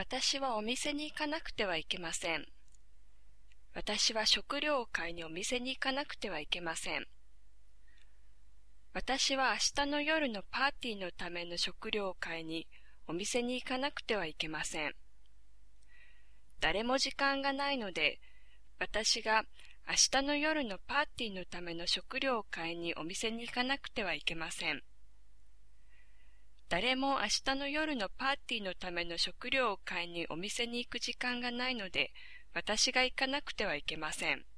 私はお店に行かなくてはいけません。私は食料を買いにお店に行かなくてはいけません。私は明日の夜のパーティーのための食料を買いにお店に行かなくてはいけません。誰も時間がないので、私が明日の夜のパーティーのための食料を買いにお店に行かなくてはいけません。誰も明日の夜のパーティーのための食料を買いにお店に行く時間がないので、私が行かなくてはいけません。